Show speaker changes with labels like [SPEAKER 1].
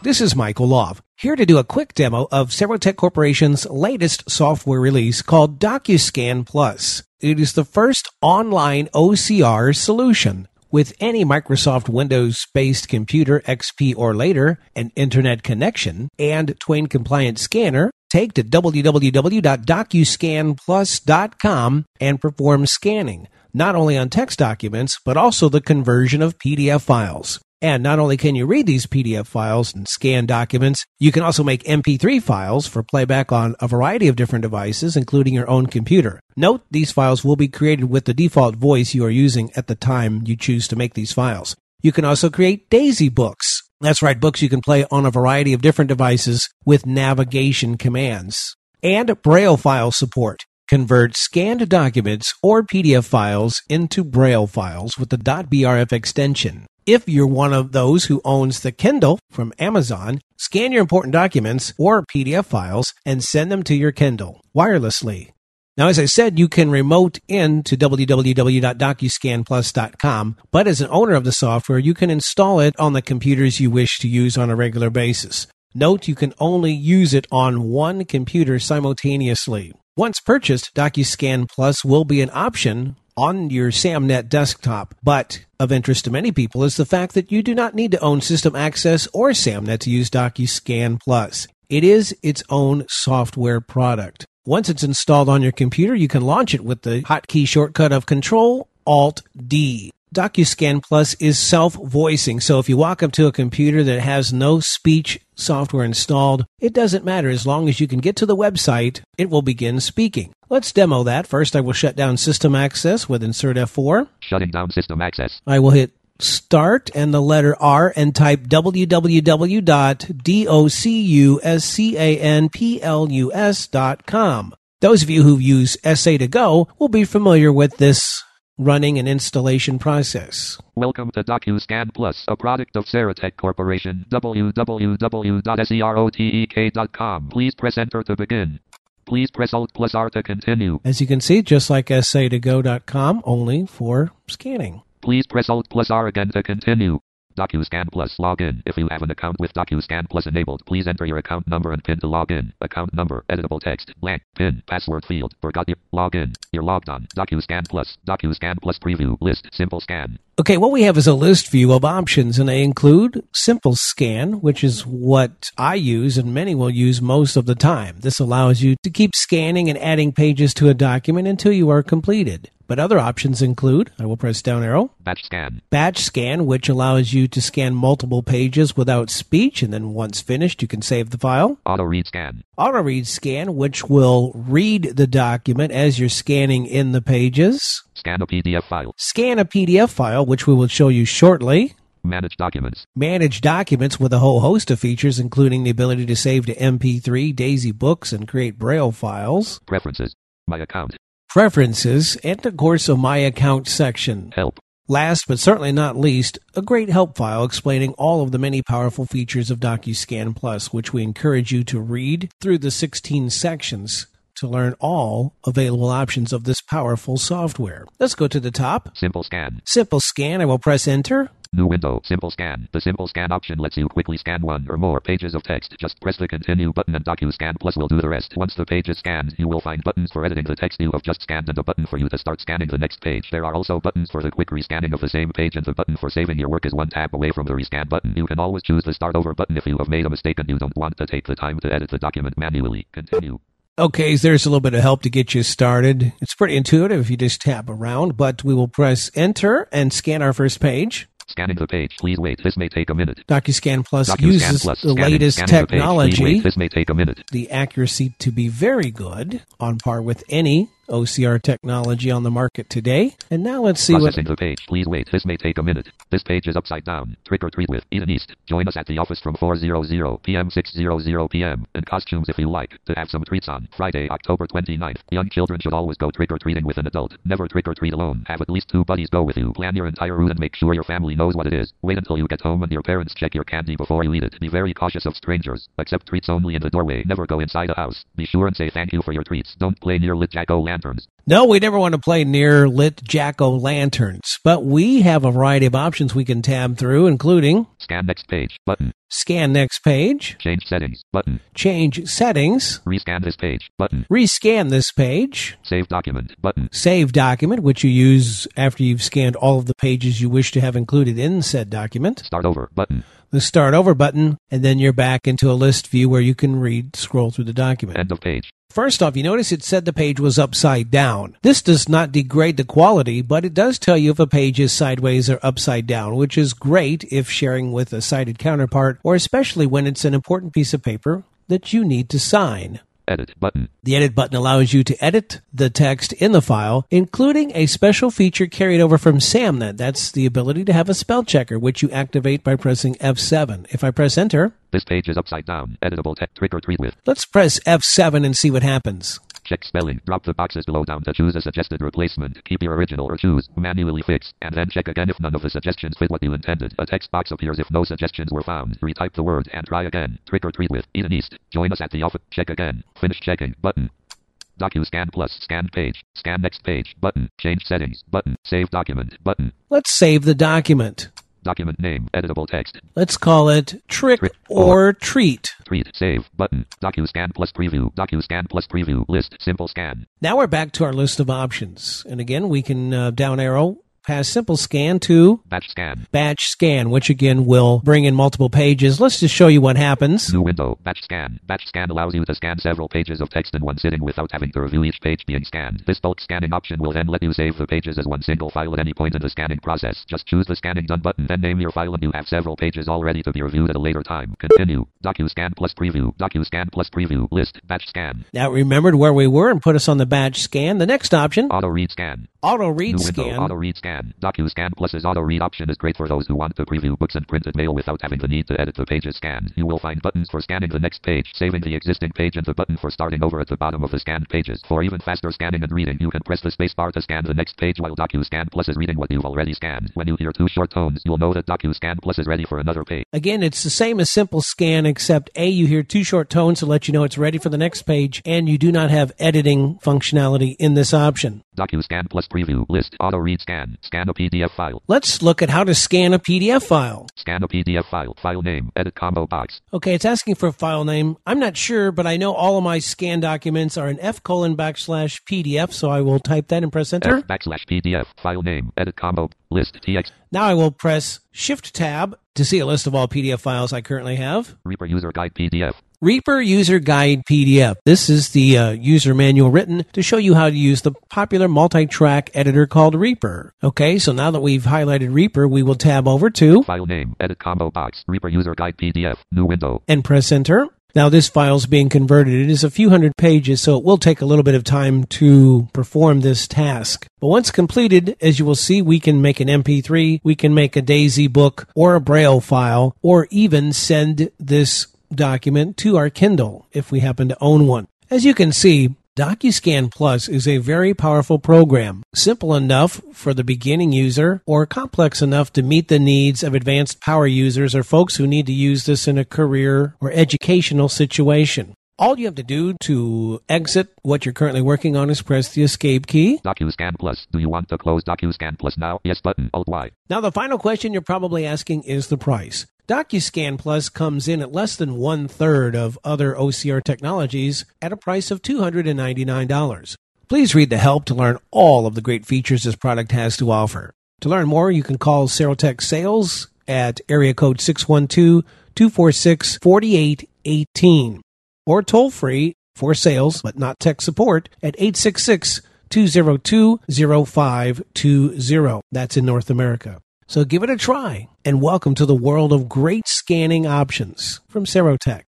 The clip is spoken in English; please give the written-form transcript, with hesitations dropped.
[SPEAKER 1] This is Michael Love, here to do a quick demo of Serotech Corporation's latest software release called DocuScan Plus. It is the first online OCR solution. With any Microsoft Windows-based computer, XP or later, an internet connection, and Twain-compliant scanner, take to www.docuscanplus.com and perform scanning, not only on text documents, but also the conversion of PDF files. And not only can you read these PDF files and scan documents, you can also make MP3 files for playback on a variety of different devices, including your own computer. Note, these files will be created with the default voice you are using at the time you choose to make these files. You can also create Daisy books. That's right, books you can play on a variety of different devices with navigation commands. And Braille file support. Convert scanned documents or PDF files into Braille files with the .brf extension. If you're one of those who owns the Kindle from Amazon, scan your important documents or PDF files and send them to your Kindle wirelessly. Now, as I said, you can remote in to www.docuscanplus.com, but as an owner of the software, you can install it on the computers you wish to use on a regular basis. Note, you can only use it on one computer simultaneously. Once purchased, DocuScan Plus will be an option on your SamNet desktop, but of interest to many people is the fact that you do not need to own system access or SamNet to use DocuScan Plus. It is its own software product. Once it's installed on your computer, you can launch it with the hotkey shortcut of Control-Alt-D. DocuScan Plus is self-voicing, so if you walk up to a computer that has no speech software installed, it doesn't matter. As long as you can get to the website, it will begin speaking. Let's demo that. First, I will shut down system access with Insert F4.
[SPEAKER 2] Shutting down system access.
[SPEAKER 1] I will hit Start and the letter R and type www.docuscanplus.com. Those of you who use SA2Go will be familiar with this running and installation process.
[SPEAKER 2] Welcome to DocuScan Plus, a product of Serotech Corporation. www.serotek.com. Please press Enter to begin. Please press Alt plus R to continue.
[SPEAKER 1] As you can see, just like SA2Go.com, only for scanning.
[SPEAKER 2] Please press Alt plus R again to continue. DocuScan Plus login. If you have an account with DocuScan Plus enabled, please enter your account number and PIN to log in. Account number, editable text, blank, PIN, password field, forgot your login. You're logged on. DocuScan Plus preview, list, simple scan.
[SPEAKER 1] Okay, what we have is a list view of options, and they include Simple Scan, which is what I use and many will use most of the time. This allows you to keep scanning and adding pages to a document until you are completed. But other options include, I will press down arrow,
[SPEAKER 2] Batch Scan.
[SPEAKER 1] Batch Scan, which allows you to scan multiple pages without speech, and then once finished, you can save the file.
[SPEAKER 2] Auto Read Scan.
[SPEAKER 1] Auto Read Scan, which will read the document as you're scanning in the pages.
[SPEAKER 2] Scan a PDF file.
[SPEAKER 1] Scan a PDF file, which we will show you shortly.
[SPEAKER 2] Manage Documents.
[SPEAKER 1] Manage Documents with a whole host of features, including the ability to save to MP3, Daisy books, and create Braille files.
[SPEAKER 2] Preferences. My account.
[SPEAKER 1] Preferences, and of course a My Account section.
[SPEAKER 2] Help.
[SPEAKER 1] Last but certainly not least, a great help file explaining all of the many powerful features of DocuScan Plus, which we encourage you to read through the 16 sections to learn all available options of this powerful software. Let's go to the top.
[SPEAKER 2] Simple Scan.
[SPEAKER 1] Simple Scan. I will press Enter.
[SPEAKER 2] New window. Simple Scan. The Simple Scan option lets you quickly scan one or more pages of text. Just press the Continue button and DocuScan Plus will do the rest. Once the page is scanned, you will find buttons for editing the text you have just scanned and a button for you to start scanning the next page. There are also buttons for the quick rescanning of the same page, and the button for saving your work is one tab away from the rescan button. You can always choose the Start Over button if you have made a mistake and you don't want to take the time to edit the document manually. Continue.
[SPEAKER 1] Okay, so there's a little bit of help to get you started. It's pretty intuitive if you just tap around, but we will press Enter and scan our first page.
[SPEAKER 2] Scanning the page. Please wait. This may take a minute.
[SPEAKER 1] DocuScan Plus uses the latest technology,
[SPEAKER 2] this may take a minute.
[SPEAKER 1] The accuracy to be very good, on par with any OCR technology on the market today. And now let's see
[SPEAKER 2] Processing the page. Please wait. This may take a minute. This page is upside down. Trick or treat with Eden East. Join us at the office from 4:00 p.m. 6:00 p.m. in costumes if you like to have some treats on Friday, October 29th. Young children should always go trick or treating with an adult. Never trick or treat alone. Have at least 2 buddies go with you. Plan your entire route and make sure your family knows what it is. Wait until you get home and your parents check your candy before you eat it. Be very cautious of strangers. Accept treats only in the doorway. Never go inside a house. Be sure and say thank you for your treats. Don't play near lit jack-o'-lantern jack-o'-lanterns.
[SPEAKER 1] No, we never want to play near lit jack-o'-lanterns, but we have a variety of options we can tab through, including
[SPEAKER 2] Scan next page button.
[SPEAKER 1] Scan next page,
[SPEAKER 2] Change settings button.
[SPEAKER 1] Change settings,
[SPEAKER 2] Rescan this page button.
[SPEAKER 1] Rescan this page,
[SPEAKER 2] Save document button.
[SPEAKER 1] Save document, which you use after you've scanned all of the pages you wish to have included in said document,
[SPEAKER 2] Start over button.
[SPEAKER 1] the Start Over button, and then you're back into a list view where you can scroll through the document.
[SPEAKER 2] End of page.
[SPEAKER 1] First off, you notice it said the page was upside down. This does not degrade the quality, but it does tell you if a page is sideways or upside down, which is great if sharing with a sighted counterpart, or especially when it's an important piece of paper that you need to sign.
[SPEAKER 2] Edit button.
[SPEAKER 1] The Edit button allows you to edit the text in the file, including a special feature carried over from SAMnet. That's the ability to have a spell checker, which you activate by pressing F7. If I press Enter,
[SPEAKER 2] This page is upside down. Editable text. Trick or treat with.
[SPEAKER 1] let's press F7 and see what happens.
[SPEAKER 2] Check spelling. Drop the boxes below down to choose a suggested replacement. Keep your original or choose manually fix, and then check again if none of the suggestions fit what you intended. A text box appears if no suggestions were found. Retype the word and try again. Trick or treat with Eden East. Join us at the office. Check again. Finish checking button. DocuScan Plus. Scanned page. Scan next page button. Change settings button. Save document button.
[SPEAKER 1] Let's save the document.
[SPEAKER 2] Document name. Editable text.
[SPEAKER 1] Let's call it Trick or Treat.
[SPEAKER 2] Treat. Save button. DocuScan Plus preview. DocuScan Plus preview. List. Simple scan.
[SPEAKER 1] Now we're back to our list of options. And again, we can down arrow past Simple Scan to
[SPEAKER 2] Batch scan.
[SPEAKER 1] Batch Scan, which again will bring in multiple pages. Let's just show you what happens.
[SPEAKER 2] New window. Batch scan. Batch scan allows you to scan several pages of text in one sitting without having to review each page being scanned. This bulk scanning option will then let you save the pages as one single file at any point in the scanning process. Just choose the Scanning Done button, then name your file, and you have several pages all ready to be reviewed at a later time. Continue. DocuScan Plus preview. DocuScan Plus preview. List. Batch scan.
[SPEAKER 1] Now it remembered where we were and put us on the Batch Scan. The next option,
[SPEAKER 2] Auto read scan.
[SPEAKER 1] Auto Read
[SPEAKER 2] New window.
[SPEAKER 1] Scan.
[SPEAKER 2] Auto read scan. DocuScan Plus's auto read option is great for those who want to preview books and printed mail without having the need to edit the pages scanned. You will find buttons for scanning the next page, saving the existing page, and the button for starting over at the bottom of the scanned pages. For even faster scanning and reading, you can press the spacebar to scan the next page while DocuScan Plus is reading what you've already scanned. When you hear two short tones, you'll know that DocuScan Plus is ready for another page.
[SPEAKER 1] Again, it's the same as Simple Scan, except A, you hear two short tones to let you know it's ready for the next page, and you do not have editing functionality in this option.
[SPEAKER 2] DocuScan Plus preview. List. Auto read scan. Scan a PDF file.
[SPEAKER 1] Let's look at how to scan a PDF file.
[SPEAKER 2] Scan a PDF file. File name. Edit combo box.
[SPEAKER 1] Okay, it's asking for a file name. I'm not sure, but I know all of my scan documents are in F:\PDF, so I will type that and press Enter.
[SPEAKER 2] F/PDF. File name. Edit combo. List. TX.
[SPEAKER 1] Now I will press Shift-Tab to see a list of all PDF files I currently have.
[SPEAKER 2] Reaper User Guide PDF.
[SPEAKER 1] Reaper User Guide PDF. This is the user manual written to show you how to use the popular multi-track editor called Reaper. Okay, so now that we've highlighted Reaper, we will tab over to
[SPEAKER 2] File name. Edit combo box. Reaper User Guide PDF. New window.
[SPEAKER 1] and press Enter. Now this file is being converted. It is a few hundred pages, so it will take a little bit of time to perform this task. But once completed, as you will see, we can make an MP3, we can make a DAISY book or a Braille file, or even send this document to our Kindle if we happen to own one. As you can see, DocuScan Plus is a very powerful program, simple enough for the beginning user or complex enough to meet the needs of advanced power users or folks who need to use this in a career or educational situation. All you have to do to exit what you're currently working on is press the Escape key.
[SPEAKER 2] DocuScan Plus. Do you want to close DocuScan Plus now? Yes button. Alt-Y.
[SPEAKER 1] Now the final question you're probably asking is the price. DocuScan Plus comes in at less than 1/3 of other OCR technologies at a price of $299. Please read the help to learn all of the great features this product has to offer. To learn more, you can call Serotech Sales at area code 612-246-4818 or toll free for sales but not tech support at 866-202-0520. That's in North America. So give it a try, and welcome to the world of great scanning options from Serotech.